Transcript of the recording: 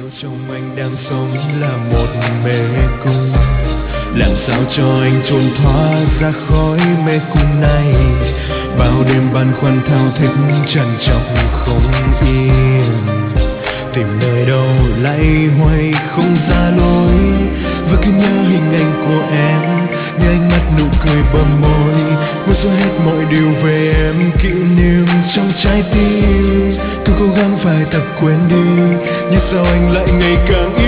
trong anh đang sống là một mê cung. Làm sao cho anh trốn thoát ra khỏi mê cung này? Bao đêm băn khoăn thao thức trằn trọc không yên, tìm nơi đâu lay hoay không ra lối. Và cứ nhớ hình ảnh của em, nhớ ánh mắt nụ cười bờ môi, muốn xóa hết mọi điều về em, kỷ niệm trong trái tim. Cứ cố gắng phải tập quên đi, nhưng sao anh lại ngày càng